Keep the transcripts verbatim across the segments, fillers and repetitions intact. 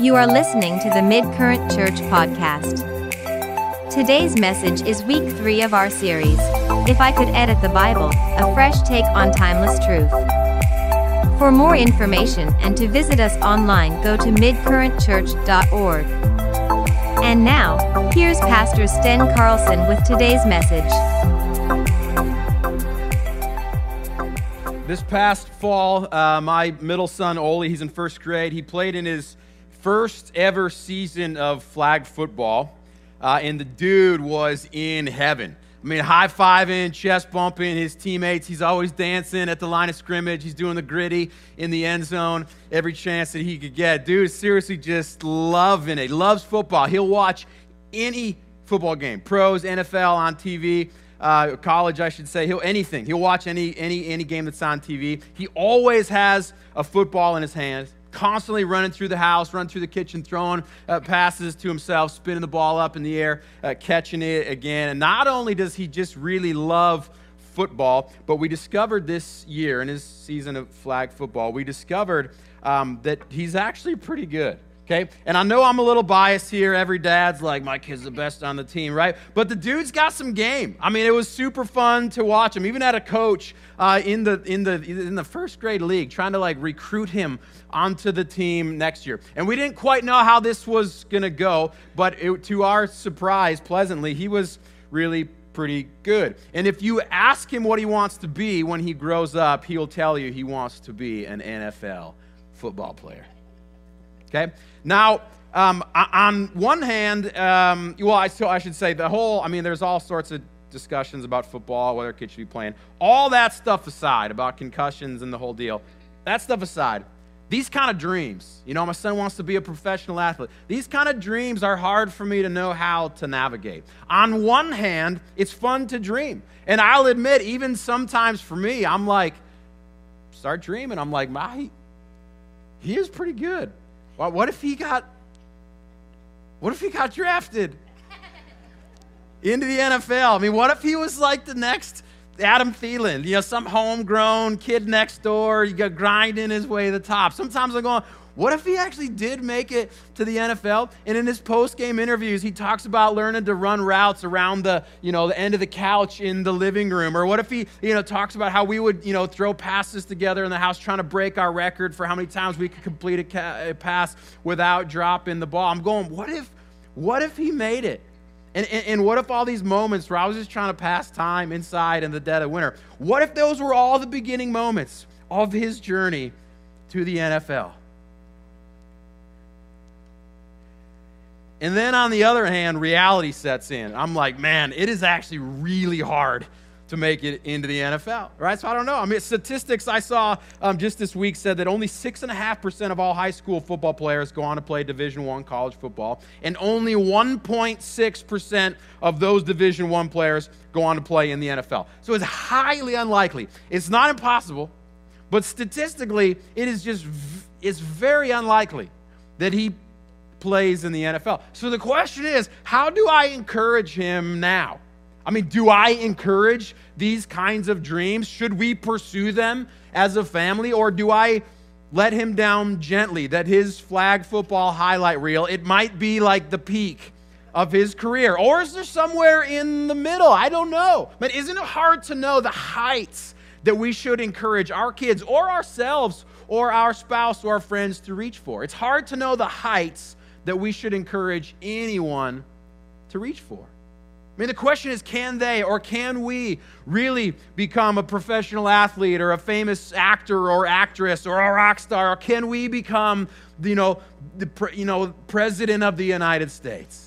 You are listening to the Mid-Current Church podcast. Today's message is week three of our series, If I Could Edit the Bible, a fresh take on timeless truth. For more information and to visit us online, go to mid current church dot org. And now, here's Pastor Sten Carlson with today's message. This past fall, uh, my middle son, Oli, he's in first grade. He played in his first ever season of flag football, uh, and the dude was in heaven. I mean, high-fiving, chest bumping his teammates. He's always dancing at the line of scrimmage. He's doing the gritty in the end zone every chance that he could get. Dude is seriously just loving it. He loves football. He'll watch any football game, pros, N F L on T V. Uh, college, I should say. He'll anything. He'll watch any any any game that's on T V. He always has a football in his hand, constantly running through the house, running through the kitchen, throwing uh, passes to himself, spinning the ball up in the air, uh, catching it again. And not only does he just really love football, but we discovered this year in his season of flag football, we discovered um, that he's actually pretty good. Okay, and I know I'm a little biased here. Every dad's like, my kid's the best on the team, right? But the dude's got some game. I mean, it was super fun to watch him. Even had a coach uh, in the in the in the first grade league trying to like recruit him onto the team next year. And we didn't quite know how this was gonna go, but it, to our surprise, pleasantly, he was really pretty good. And if you ask him what he wants to be when he grows up, he'll tell you he wants to be an N F L football player. Okay. Now, um, on one hand, um, well, I, so I should say the whole, I mean, there's all sorts of discussions about football, whether kids should be playing. All that stuff aside, about concussions and the whole deal, that stuff aside, these kind of dreams, you know, my son wants to be a professional athlete. These kind of dreams are hard for me to know how to navigate. On one hand, it's fun to dream. And I'll admit, even sometimes for me, I'm like, start dreaming. I'm like, my, he is pretty good. Well, what if he got, what if he got drafted into the N F L? I mean, what if he was like the next Adam Thielen, you know, some homegrown kid next door, you got grinding his way to the top. Sometimes I'm going, what if he actually did make it to the N F L? And in his post-game interviews, he talks about learning to run routes around the, you know, the end of the couch in the living room. Or what if he, you know, talks about how we would, you know, throw passes together in the house trying to break our record for how many times we could complete a, ca- a pass without dropping the ball. I'm going, what if, what if he made it? And, and, and what if all these moments where I was just trying to pass time inside in the dead of winter, what if those were all the beginning moments of his journey to the N F L? And then on the other hand, reality sets in. I'm like, man, it is actually really hard to make it into the N F L, right? So I don't know. I mean, statistics I saw um, just this week said that only six point five percent of all high school football players go on to play Division I college football, and only one point six percent of those Division I players go on to play in the N F L. So it's highly unlikely. It's not impossible, but statistically, it is just, it's very unlikely that he plays in the N F L. So the question is, how do I encourage him now? I mean, do I encourage these kinds of dreams? Should we pursue them as a family, or do I let him down gently, that his flag football highlight reel, it might be like the peak of his career? Or is there somewhere in the middle? I don't know. But isn't it hard to know the heights that we should encourage our kids or ourselves or our spouse or our friends to reach for? It's hard to know the heights that we should encourage anyone to reach for. I mean, the question is, can they or can we really become a professional athlete or a famous actor or actress or a rock star? Or can we become, you know, the you know, president of the United States?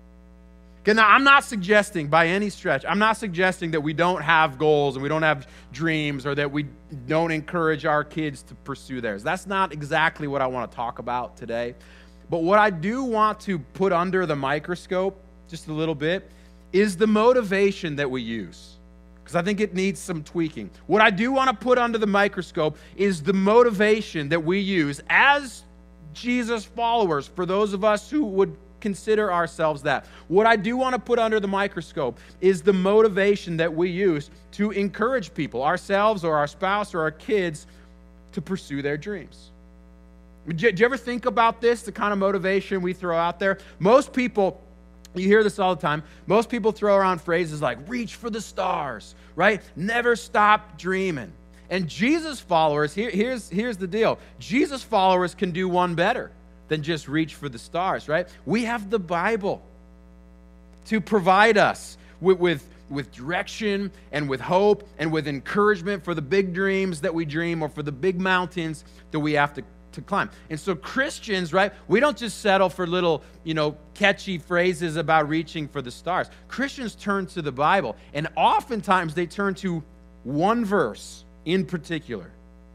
Okay, now, I'm not suggesting by any stretch, I'm not suggesting that we don't have goals and we don't have dreams or that we don't encourage our kids to pursue theirs. That's not exactly what I want to talk about today. But what I do want to put under the microscope just a little bit is the motivation that we use, because I think it needs some tweaking. What I do want to put under the microscope is the motivation that we use as Jesus followers, for those of us who would consider ourselves that. What I do want to put under the microscope is the motivation that we use to encourage people, ourselves or our spouse or our kids, to pursue their dreams. Did you ever think about this, the kind of motivation we throw out there? Most people, you hear this all the time, most people throw around phrases like, reach for the stars, right? Never stop dreaming. And Jesus followers, here, here's, here's the deal. Jesus followers can do one better than just reach for the stars, right? We have the Bible to provide us with, with, with direction and with hope and with encouragement for the big dreams that we dream or for the big mountains that we have to, to climb. And so Christians, right, we don't just settle for little, you know, catchy phrases about reaching for the stars. Christians turn to the Bible, and oftentimes they turn to one verse in particular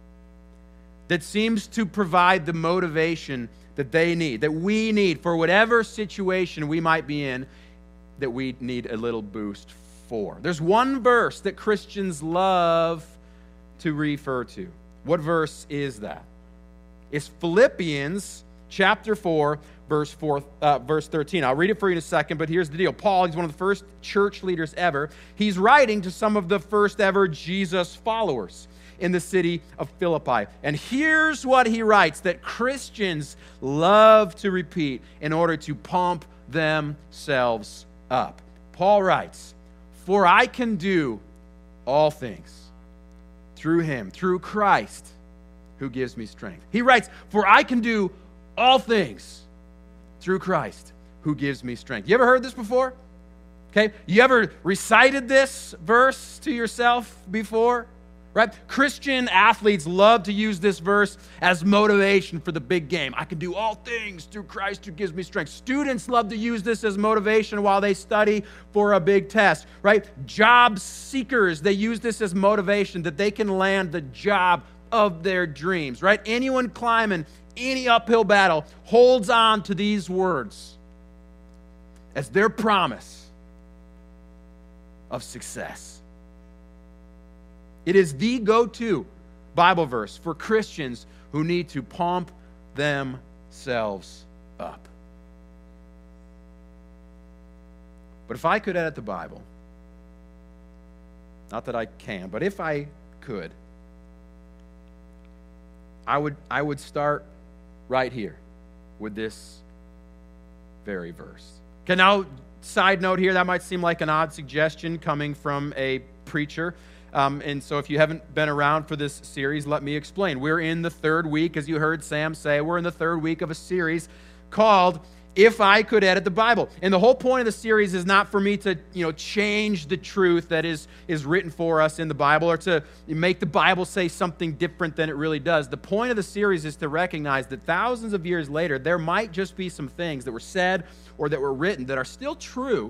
that seems to provide the motivation that they need, that we need for whatever situation we might be in, that we need a little boost for. There's one verse that Christians love to refer to. What verse is that? It's Philippians chapter four, verse four, uh, verse thirteen. I'll read it for you in a second, but here's the deal. Paul, he's one of the first church leaders ever. He's writing to some of the first ever Jesus followers in the city of Philippi. And here's what he writes that Christians love to repeat in order to pump themselves up. Paul writes, "For I can do all things through him, through Christ, who gives me strength." He writes, "For I can do all things through Christ, who gives me strength." You ever heard this before? Okay, you ever recited this verse to yourself before? Right? Christian athletes love to use this verse as motivation for the big game. I can do all things through Christ who gives me strength. Students love to use this as motivation while they study for a big test, right? Job seekers, they use this as motivation that they can land the job of their dreams, right? Anyone climbing any uphill battle holds on to these words as their promise of success. It is the go-to Bible verse for Christians who need to pump themselves up. But if I could edit the Bible, not that I can, but if I could, I would, I would start right here with this very verse. Okay, now, side note here, that might seem like an odd suggestion coming from a preacher. Um, and so if you haven't been around for this series, let me explain. We're in the third week, as you heard Sam say, we're in the third week of a series called If I Could Edit the Bible. And the whole point of the series is not for me to, you know, change the truth that is, is written for us in the Bible or to make the Bible say something different than it really does. The point of the series is to recognize that thousands of years later, there might just be some things that were said or that were written that are still true,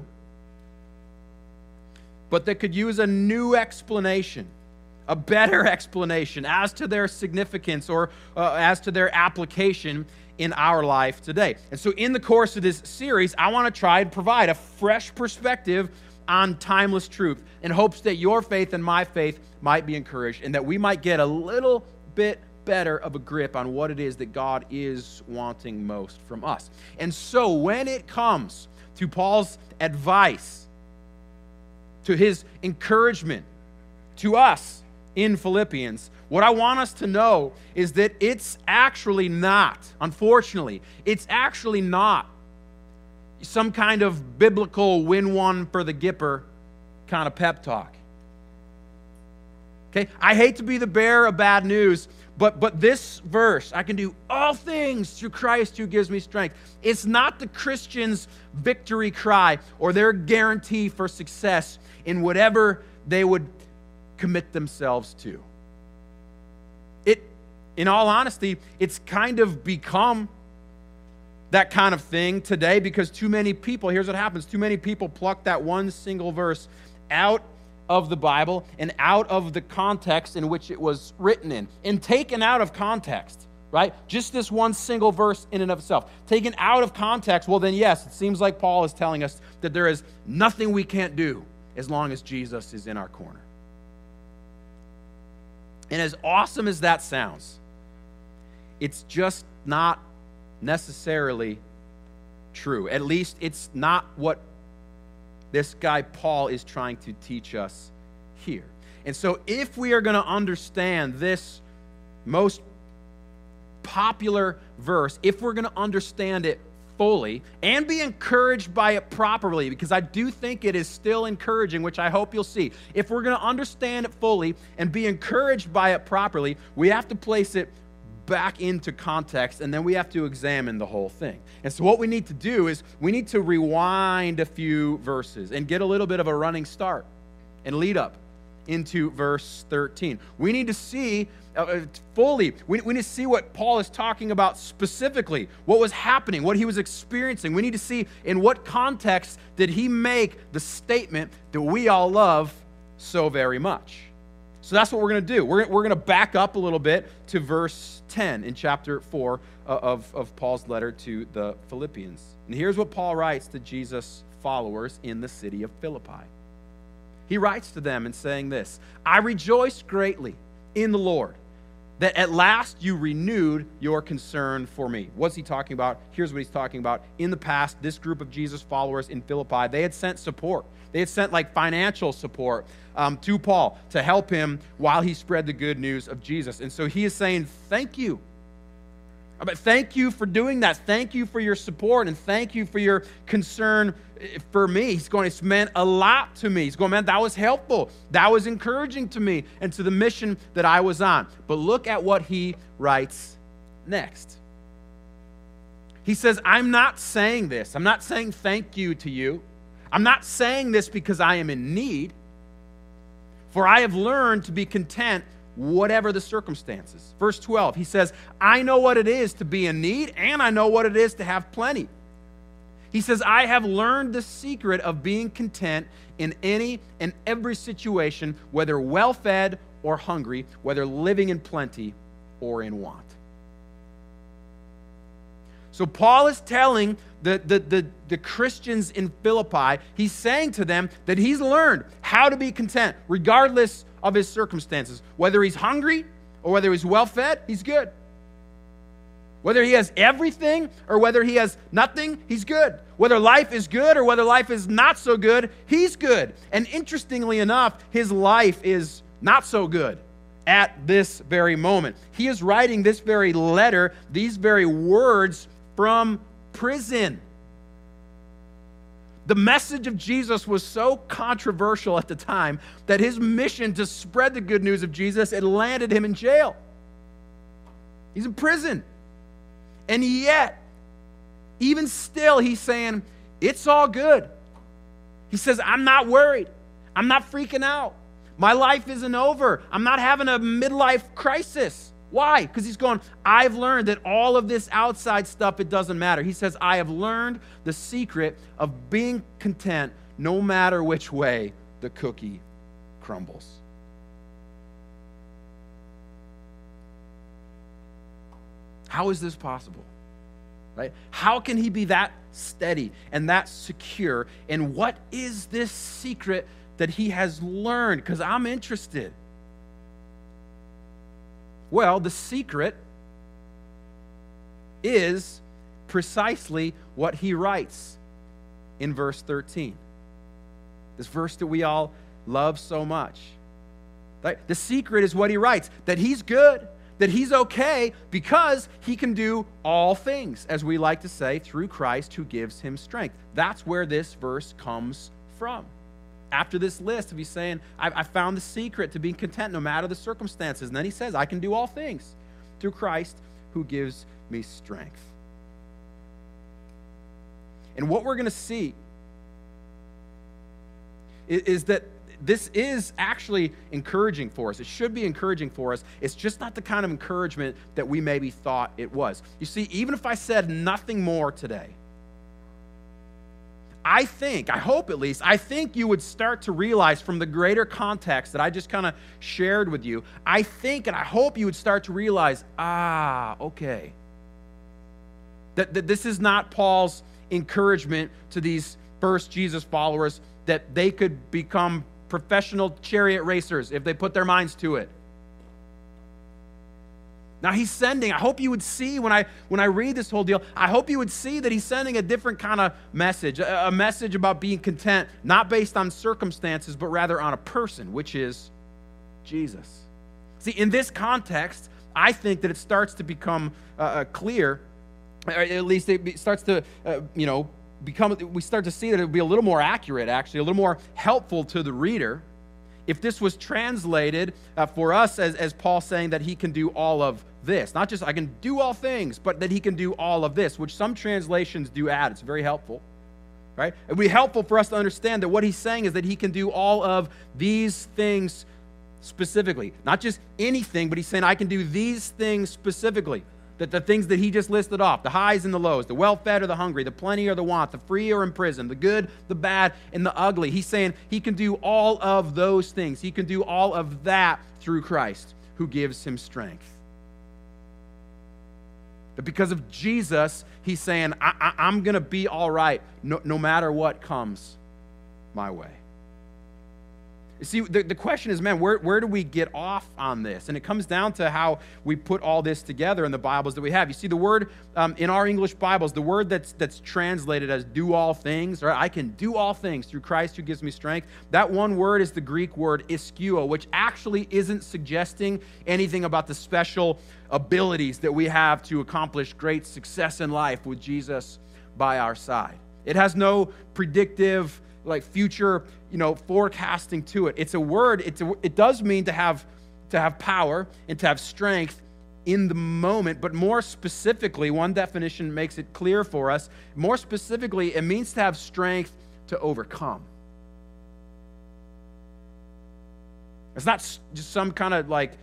but that could use a new explanation, a better explanation as to their significance or uh, as to their application in our life today. And so in the course of this series, I want to try and provide a fresh perspective on timeless truth in hopes that your faith and my faith might be encouraged and that we might get a little bit better of a grip on what it is that God is wanting most from us. And so when it comes to Paul's advice, to his encouragement to us in Philippians, what I want us to know is that it's actually not, unfortunately, it's actually not some kind of biblical win one for the Gipper kind of pep talk. Okay? I hate to be the bearer of bad news, but, but this verse, I can do all things through Christ who gives me strength. It's not the Christian's victory cry or their guarantee for success in whatever they would commit themselves to. It, in all honesty, it's kind of become that kind of thing today because too many people, here's what happens, too many people pluck that one single verse out of the Bible and out of the context in which it was written in, and taken out of context, right? Just this one single verse in and of itself. Taken out of context, well then yes, it seems like Paul is telling us that there is nothing we can't do as long as Jesus is in our corner. And as awesome as that sounds, it's just not necessarily true. At least it's not what this guy Paul is trying to teach us here. And so if we are going to understand this most popular verse if we're going to understand it fully and be encouraged by it properly, because I do think it is still encouraging, which I hope you'll see. If we're going to understand it fully and be encouraged by it properly, we have to place it back into context, and then we have to examine the whole thing. And so what we need to do is we need to rewind a few verses and get a little bit of a running start and lead up into verse thirteen. We need to see uh, fully, we, we need to see what Paul is talking about specifically, what was happening, what he was experiencing. We need to see in what context did he make the statement that we all love so very much. So that's what we're going to do. We're, we're going to back up a little bit to verse ten in chapter four of, of Paul's letter to the Philippians. And here's what Paul writes to Jesus' followers in the city of Philippi. He writes to them and saying this, "I rejoice greatly in the Lord that at last you renewed your concern for me." What's he talking about? Here's what he's talking about. In the past, this group of Jesus followers in Philippi, they had sent support. They had sent like financial support um, to Paul to help him while he spread the good news of Jesus. And so he is saying, thank you. But thank you for doing that. Thank you for your support, and thank you for your concern for me. He's going, it's meant a lot to me. He's going, man, that was helpful. That was encouraging to me and to the mission that I was on. But look at what he writes next. He says, I'm not saying this. I'm not saying thank you to you. I'm not saying this because I am in need, for I have learned to be content whatever the circumstances. Verse twelve, he says, I know what it is to be in need, and I know what it is to have plenty. He says, I have learned the secret of being content in any and every situation, whether well-fed or hungry, whether living in plenty or in want. So Paul is telling the, the, the, the Christians in Philippi, he's saying to them that he's learned how to be content regardless of his circumstances. Whether he's hungry or whether he's well-fed, he's good. Whether he has everything or whether he has nothing, he's good. Whether life is good or whether life is not so good, he's good. And interestingly enough, his life is not so good at this very moment. He is writing this very letter, these very words from prison. The message of Jesus was so controversial at the time that his mission to spread the good news of Jesus had landed him in jail. He's in prison. And yet, even still, he's saying, it's all good. He says, I'm not worried. I'm not freaking out. My life isn't over. I'm not having a midlife crisis. Why? Because he's going, I've learned that all of this outside stuff, it doesn't matter. He says, I have learned the secret of being content no matter which way the cookie crumbles. How is this possible? Right? How can he be that steady and that secure? And what is this secret that he has learned? Because I'm interested. Well, the secret is precisely what he writes in verse thirteen. This verse that we all love so much. Right? The secret is what he writes, that he's good, that he's okay because he can do all things, as we like to say, through Christ who gives him strength. That's where this verse comes from. After this list of he's saying, I, I found the secret to being content no matter the circumstances. And then he says, I can do all things through Christ who gives me strength. And what we're going to see is, is that this is actually encouraging for us. It should be encouraging for us. It's just not the kind of encouragement that we maybe thought it was. You see, even if I said nothing more today, I think, I hope at least, I think you would start to realize from the greater context that I just kind of shared with you, I think and I hope you would start to realize, ah, okay, that, that this is not Paul's encouragement to these first Jesus followers that they could become professional chariot racers if they put their minds to it. Now he's sending, I hope you would see when I when I read this whole deal, I hope you would see that he's sending a different kind of message, a, a message about being content, not based on circumstances, but rather on a person, which is Jesus. See, in this context, I think that it starts to become uh, clear, or at least it starts to, uh, you know, become, we start to see that it would be a little more accurate, actually, a little more helpful to the reader if this was translated uh, for us as, as Paul saying that he can do all of this. Not just I can do all things, but that he can do all of this, which some translations do add. It's very helpful, right? It would be helpful for us to understand that what he's saying is that he can do all of these things specifically. Not just anything, but he's saying I can do these things specifically. That the things that he just listed off, the highs and the lows, the well-fed or the hungry, the plenty or the want, the free or in prison, the good, the bad, and the ugly. He's saying he can do all of those things. He can do all of that through Christ, who gives him strength. That because of Jesus, he's saying, I, I, I'm going to be all right no, no matter what comes my way. You see, the, the question is, man, where, where do we get off on this? And it comes down to how we put all this together in the Bibles that we have. You see, the word um, in our English Bibles, the word that's that's translated as do all things, right? I can do all things through Christ who gives me strength. That one word is the Greek word ischeuo, which actually isn't suggesting anything about the special abilities that we have to accomplish great success in life with Jesus by our side. It has no predictive, like future, you know, forecasting to it. It's a word, it's a, it does mean to have to have power and to have strength in the moment, but more specifically, one definition makes it clear for us. More specifically, it means to have strength to overcome. It's not just some kind of like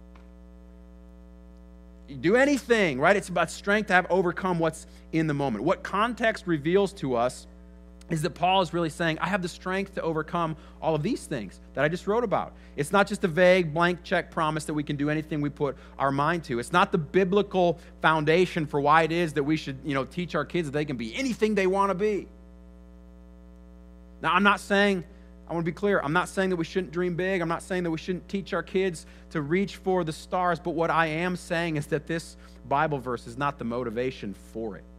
you do anything, right? It's about strength to have overcome what's in the moment. What context reveals to us is that Paul is really saying, I have the strength to overcome all of these things that I just wrote about. It's not just a vague blank check promise that we can do anything we put our mind to. It's not the biblical foundation for why it is that we should, you know, teach our kids that they can be anything they want to be. Now, I'm not saying, I want to be clear, I'm not saying that we shouldn't dream big. I'm not saying that we shouldn't teach our kids to reach for the stars. But what I am saying is that this Bible verse is not the motivation for it.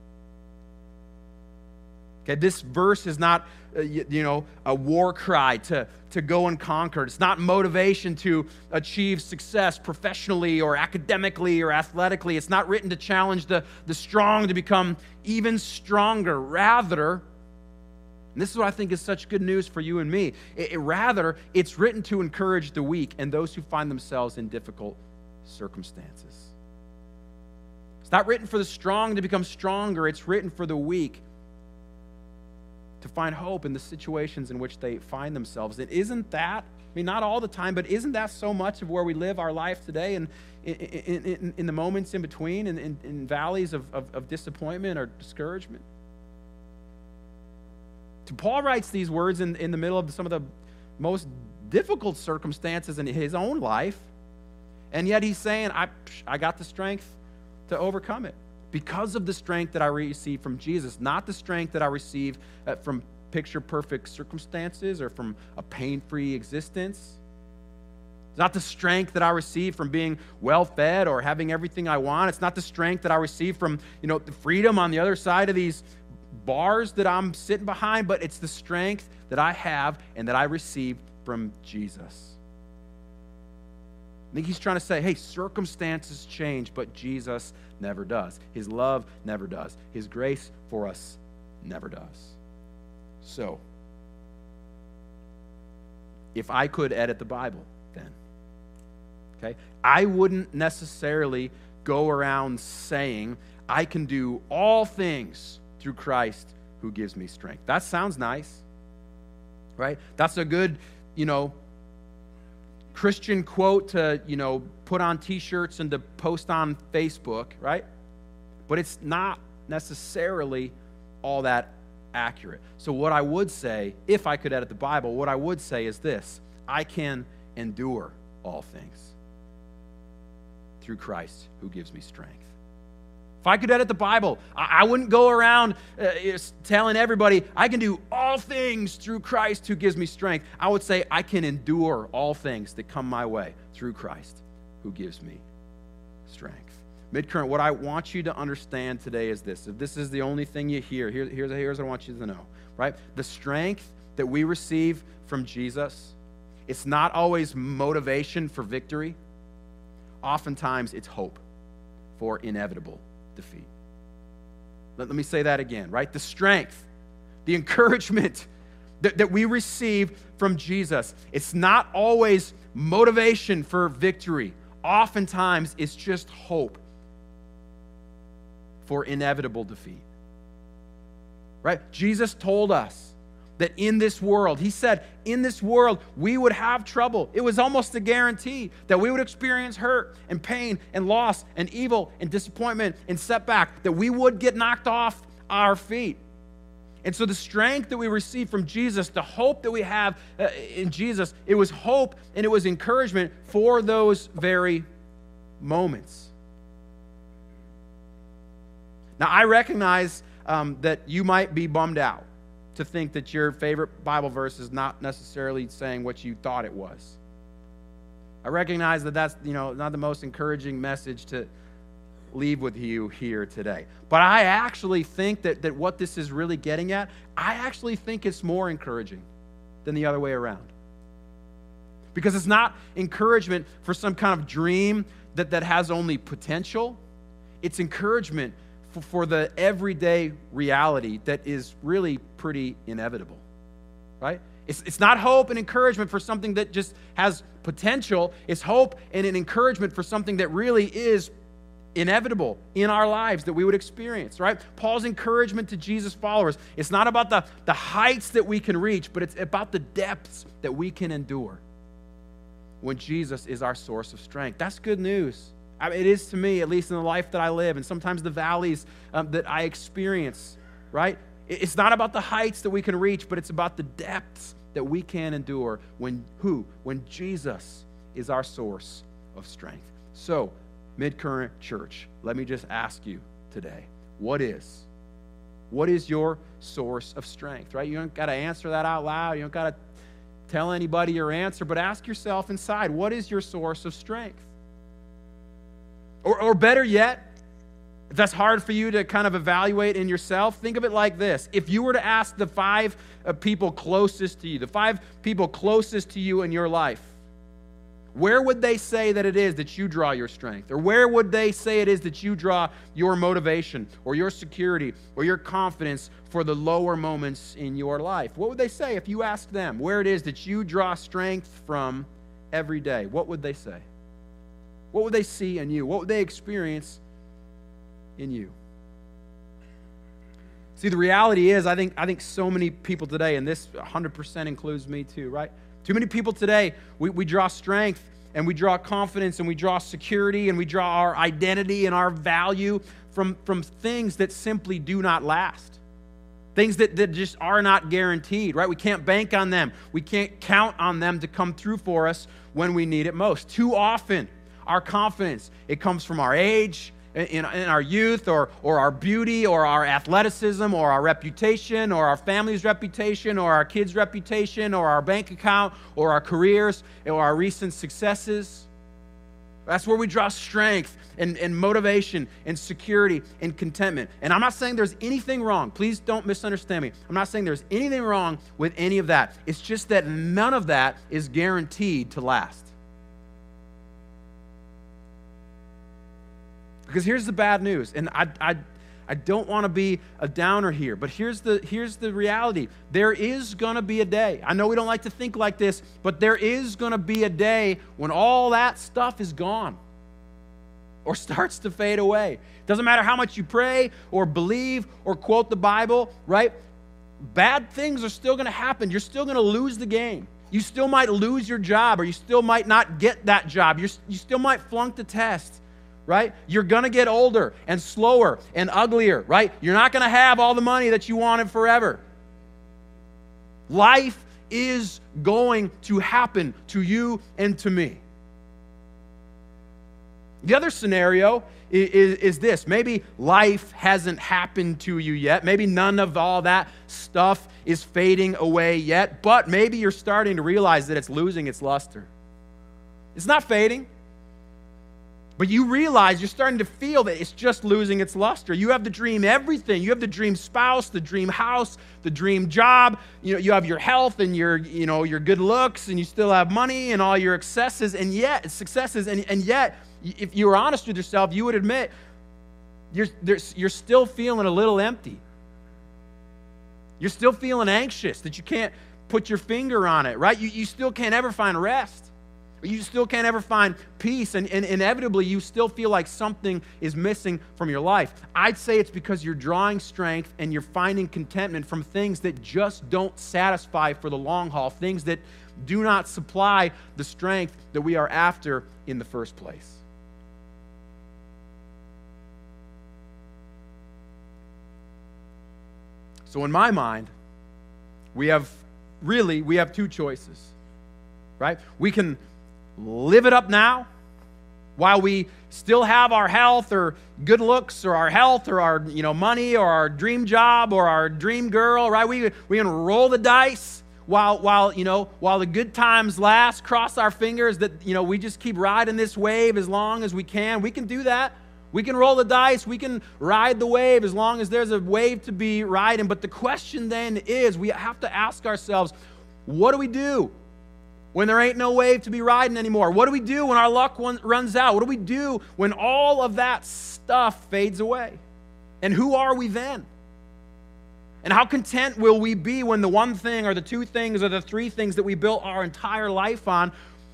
Okay, this verse is not, uh, you, you know, a war cry to, to go and conquer. It's not motivation to achieve success professionally or academically or athletically. It's not written to challenge the, the strong to become even stronger. Rather, and this is what I think is such good news for you and me, it, it, rather, it's written to encourage the weak and those who find themselves in difficult circumstances. It's not written for the strong to become stronger. It's written for the weak to find hope in the situations in which they find themselves. And isn't that, I mean, not all the time, but isn't that so much of where we live our life today and in, in, in, in the moments in between and in, in valleys of, of, of disappointment or discouragement? So Paul writes these words in, in the middle of some of the most difficult circumstances in his own life, and yet he's saying, I, I got the strength to overcome it. Because of the strength that I receive from Jesus, not the strength that I receive uh, from picture-perfect circumstances or from a pain-free existence. It's not the strength that I receive from being well-fed or having everything I want. It's not the strength that I receive from, you know, the freedom on the other side of these bars that I'm sitting behind, but it's the strength that I have and that I receive from Jesus. I think he's trying to say, hey, circumstances change, but Jesus never does. His love never does. His grace for us never does. So, if I could edit the Bible, then, okay, I wouldn't necessarily go around saying, I can do all things through Christ who gives me strength. That sounds nice, right? That's a good, you know, Christian quote to, you know, put on t-shirts and to post on Facebook, right? But it's not necessarily all that accurate. So what I would say, if I could edit the Bible, what I would say is this: I can endure all things through Christ who gives me strength. If I could edit the Bible, I wouldn't go around uh, telling everybody, I can do all things through Christ who gives me strength. I would say, I can endure all things that come my way through Christ who gives me strength. Midcurrent, what I want you to understand today is this. If this is the only thing you hear, here, here's, here's what I want you to know, right? The strength that we receive from Jesus, it's not always motivation for victory. oftentimes it's hope for inevitable defeat. Let, let me say that again, right? The strength, the encouragement that, that we receive from Jesus, it's not always motivation for victory. Oftentimes, it's just hope for inevitable defeat. Right? Jesus told us that in this world, he said, in this world, we would have trouble. It was almost a guarantee that we would experience hurt and pain and loss and evil and disappointment and setback, that we would get knocked off our feet. And so the strength that we receive from Jesus, the hope that we have uh, in Jesus, it was hope and it was encouragement for those very moments. Now, I recognize um, that you might be bummed out to think that your favorite Bible verse is not necessarily saying what you thought it was. I recognize that that's, you know, not the most encouraging message to leave with you here today. But I actually think that, that what this is really getting at, I actually think it's more encouraging than the other way around. Because it's not encouragement for some kind of dream that, that has only potential. It's encouragement for, for the everyday reality that is really pretty inevitable, right? It's, it's not hope and encouragement for something that just has potential. It's hope and an encouragement for something that really is inevitable in our lives that we would experience, right? Paul's encouragement to Jesus followers, it's not about the, the heights that we can reach, but it's about the depths that we can endure when Jesus is our source of strength. That's good news. I mean, it is to me, at least in the life that I live, and sometimes the valleys um, that I experience, right? It's not about the heights that we can reach, but it's about the depths that we can endure when who? When Jesus is our source of strength. So, Midcurrent Church, let me just ask you today, what is? What is your source of strength, right? You don't got to answer that out loud. You don't got to tell anybody your answer, but ask yourself inside, what is your source of strength? Or, or better yet, if that's hard for you to kind of evaluate in yourself, think of it like this. If you were to ask the five uh, people closest to you, the five people closest to you in your life, where would they say that it is that you draw your strength? Or where would they say it is that you draw your motivation or your security or your confidence for the lower moments in your life? What would they say if you asked them where it is that you draw strength from every day? What would they say? What would they see in you? What would they experience in you? See, the reality is, I think, I think so many people today, and this one hundred percent includes me too, right? Too many people today, we, we draw strength and we draw confidence and we draw security and we draw our identity and our value from, from things that simply do not last. Things that, that just are not guaranteed, right? We can't bank on them. We can't count on them to come through for us when we need it most. Too often, our confidence, it comes from our age, In, in our youth, or, or our beauty, or our athleticism, or our reputation, or our family's reputation, or our kids' reputation, or our bank account, or our careers, or our recent successes. That's where we draw strength and, and motivation and security and contentment. And I'm not saying there's anything wrong. Please don't misunderstand me. I'm not saying there's anything wrong with any of that. It's just that none of that is guaranteed to last. Because here's the bad news, and I, I, I don't want to be a downer here, but here's the, here's the reality. There is going to be a day. I know we don't like to think like this, but there is going to be a day when all that stuff is gone or starts to fade away. Doesn't matter how much you pray or believe or quote the Bible, right? Bad things are still going to happen. You're still going to lose the game. You still might lose your job, or you still might not get that job. You're, you still might flunk the test. Right? You're going to get older and slower and uglier, right? You're not going to have all the money that you wanted forever. Life is going to happen to you and to me. The other scenario is, is, is this. Maybe life hasn't happened to you yet. Maybe none of all that stuff is fading away yet, but maybe you're starting to realize that it's losing its luster. It's not fading. But you realize, you're starting to feel that it's just losing its luster. You have the dream everything. You have the dream spouse, the dream house, the dream job. You know, you have your health and your, you know, your good looks, and you still have money and all your excesses and yet successes, and, and yet if you were honest with yourself, you would admit you're, you're still feeling a little empty. You're still feeling anxious that you can't put your finger on it, right? You, you still can't ever find rest. You still can't ever find peace, and, and inevitably you still feel like something is missing from your life. I'd say it's because you're drawing strength and you're finding contentment from things that just don't satisfy for the long haul, things that do not supply the strength that we are after in the first place. So in my mind, we have really, we have two choices, right? We can live it up now while we still have our health or good looks or our health or our you know money or our dream job or our dream girl, right? We, we can roll the dice while, while, you know, while the good times last, cross our fingers that, you know, we just keep riding this wave as long as we can. We can do that. We can roll the dice. We can ride the wave as long as there's a wave to be riding. But the question then is, we have to ask ourselves, what do we do when there ain't no wave to be riding anymore? What do we do when our luck runs out? What do we do when all of that stuff fades away? And who are we then? And how content will we be when the one thing or the two things or the three things that we built our entire life on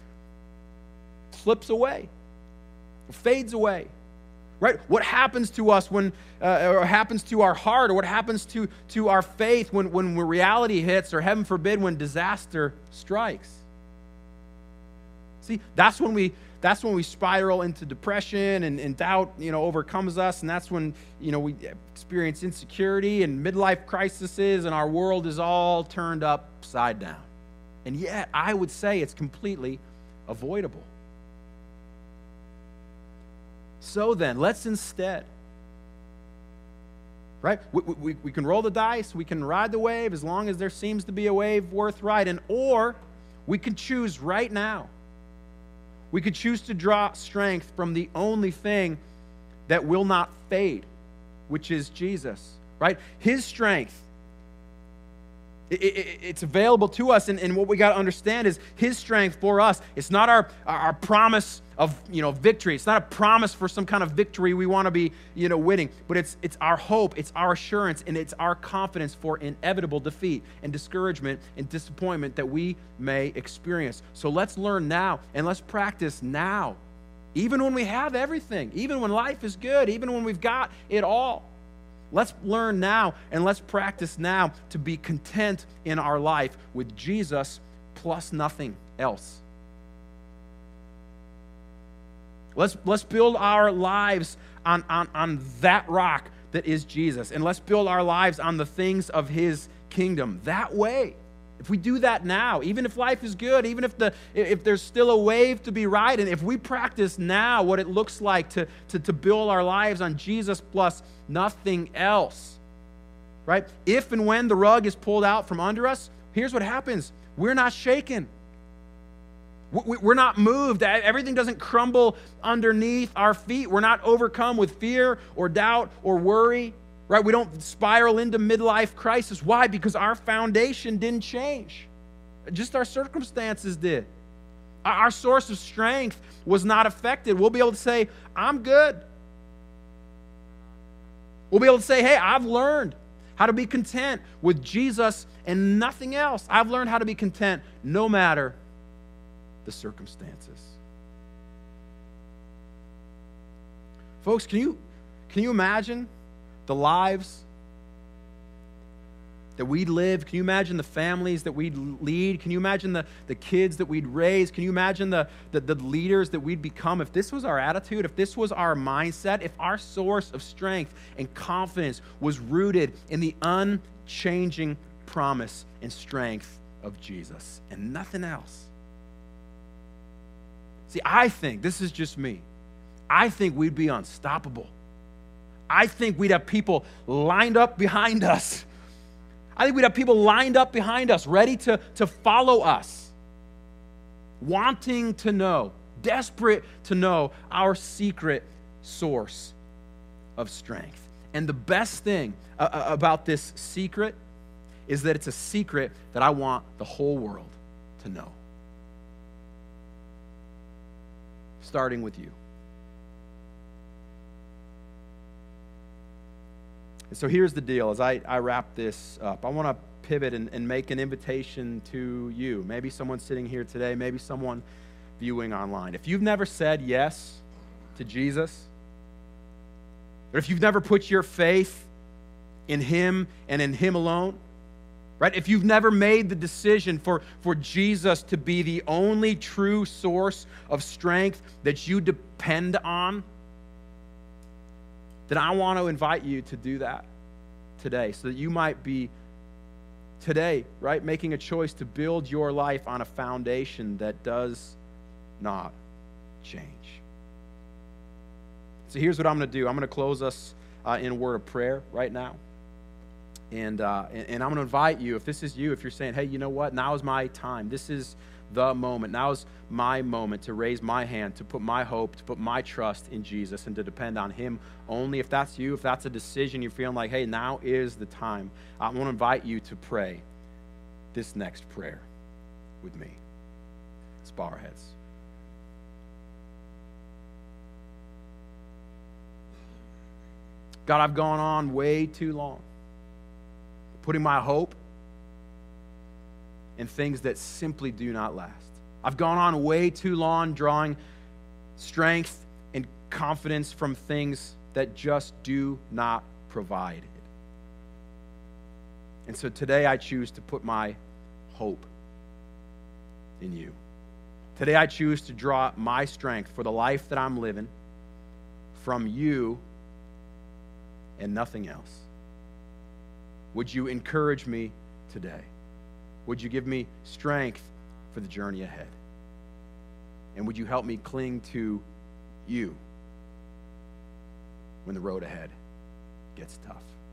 slips away, fades away? Right? What happens to us when, uh, or happens to our heart, or what happens to, to our faith when, when reality hits, or heaven forbid, when disaster strikes? See, that's when we that's when we spiral into depression, and, and doubt, you know, overcomes us, and that's when, you know, we experience insecurity and midlife crises, and our world is all turned upside down. And yet, I would say it's completely avoidable. So then, let's instead, right? We, we, we can roll the dice, we can ride the wave as long as there seems to be a wave worth riding, or we can choose right now. We could choose to draw strength from the only thing that will not fade, which is Jesus, right? His strength, it, it, it's available to us, and, and what we got to understand is His strength for us. It's not our, our promise of, you know, victory. It's not a promise for some kind of victory we want to be, you know, winning, but it's it's our hope, it's our assurance, and it's our confidence for inevitable defeat and discouragement and disappointment that we may experience. So let's learn now, and let's practice now, even when we have everything, even when life is good, even when we've got it all. Let's learn now, and let's practice now to be content in our life with Jesus plus nothing else. Let's, let's build our lives on, on, on that rock that is Jesus. And let's build our lives on the things of His kingdom. That way, if we do that now, even if life is good, even if the if there's still a wave to be riding, if we practice now what it looks like to, to, to build our lives on Jesus plus nothing else, right? If and when the rug is pulled out from under us, here's what happens. We're not shaken. We're not moved. Everything doesn't crumble underneath our feet. We're not overcome with fear or doubt or worry, right? We don't spiral into midlife crisis. Why? Because our foundation didn't change. Just our circumstances did. Our source of strength was not affected. We'll be able to say, I'm good. We'll be able to say, hey, I've learned how to be content with Jesus and nothing else. I've learned how to be content no matter the circumstances. Folks, can you can you imagine the lives that we'd live? Can you imagine the families that we'd lead? Can you imagine the, the kids that we'd raise? Can you imagine the, the, the leaders that we'd become? If this was our attitude, if this was our mindset, if our source of strength and confidence was rooted in the unchanging promise and strength of Jesus and nothing else. See, I think, this is just me, I think we'd be unstoppable. I think we'd have people lined up behind us. I think we'd have people lined up behind us, ready to, to follow us, wanting to know, desperate to know our secret source of strength. And the best thing uh, about this secret is that it's a secret that I want the whole world to know. Starting with you. And so here's the deal. As I, I wrap this up, I want to pivot and, and make an invitation to you. Maybe someone sitting here today, maybe someone viewing online. If you've never said yes to Jesus, or if you've never put your faith in Him and in Him alone, right? If you've never made the decision for, for Jesus to be the only true source of strength that you depend on, then I want to invite you to do that today so that you might be today, right, making a choice to build your life on a foundation that does not change. So here's what I'm going to do. I'm going to close us uh, in a word of prayer right now. And, uh, and, and I'm going to invite you, if this is you, if you're saying, hey, you know what, now is my time. This is the moment. Now is my moment to raise my hand, to put my hope, to put my trust in Jesus and to depend on Him only. If that's you, if that's a decision, you're feeling like, hey, now is the time, I want to invite you to pray this next prayer with me. Let's bow our heads. God, I've gone on way too long, putting my hope in things that simply do not last. I've gone on way too long drawing strength and confidence from things that just do not provide it. And so today I choose to put my hope in you. Today I choose to draw my strength for the life that I'm living from you and nothing else. Would you encourage me today? Would you give me strength for the journey ahead? And would you help me cling to you when the road ahead gets tough?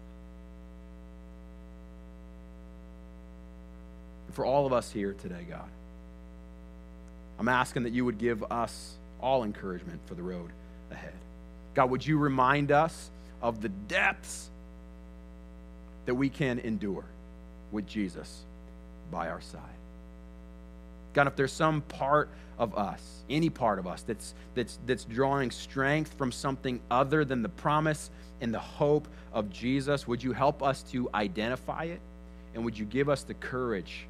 And for all of us here today, God, I'm asking that you would give us all encouragement for the road ahead. God, would you remind us of the depths that we can endure with Jesus by our side. God, if there's some part of us, any part of us that's that's that's drawing strength from something other than the promise and the hope of Jesus, would you help us to identify it? And would you give us the courage,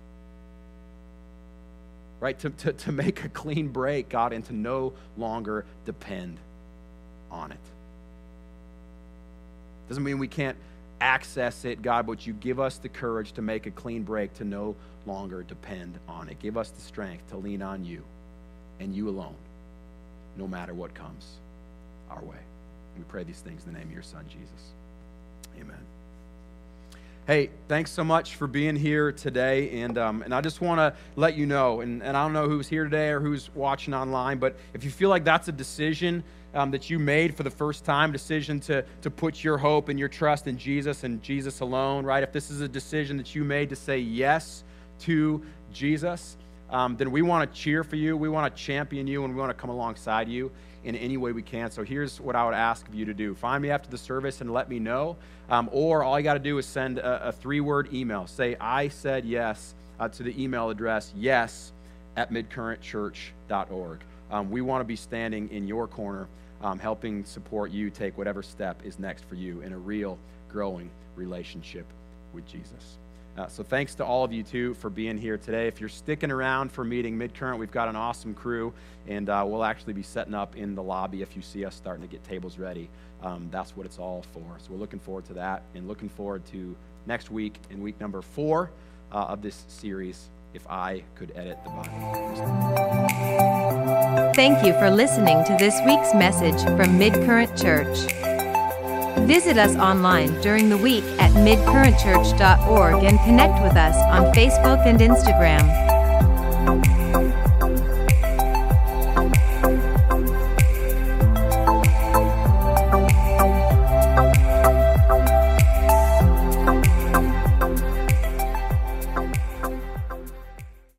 right, to, to, to make a clean break, God, and to no longer depend on it? Doesn't mean we can't access it, God, but you give us the courage to make a clean break, to no longer depend on it. Give us the strength to lean on you and you alone, no matter what comes our way. We pray these things in the name of your Son, Jesus. Amen. Hey, thanks so much for being here today, and um, and I just want to let you know, and, and I don't know who's here today or who's watching online, but if you feel like that's a decision um, that you made for the first time, decision to, to put your hope and your trust in Jesus and Jesus alone, right? If this is a decision that you made to say yes to Jesus, um, then we want to cheer for you, we want to champion you, and we want to come alongside you in any way we can. So here's what I would ask of you to do. Find me after the service and let me know. Um, or all you got to do is send a, a three-word email. Say, I said yes uh, to the email address, yes at midcurrent church dot org. Um, we want to be standing in your corner, um, helping support you take whatever step is next for you in a real, growing relationship with Jesus. Uh, so thanks to all of you, too, for being here today. If you're sticking around for meeting Midcurrent, we've got an awesome crew, and uh, we'll actually be setting up in the lobby if you see us starting to get tables ready. Um, that's what it's all for. So we're looking forward to that, and looking forward to next week, in week number four uh, of this series, If I Could Edit the Bible. Thank you for listening to this week's message from Midcurrent Church. Visit us online during the week at midcurrent church dot org and connect with us on Facebook and Instagram.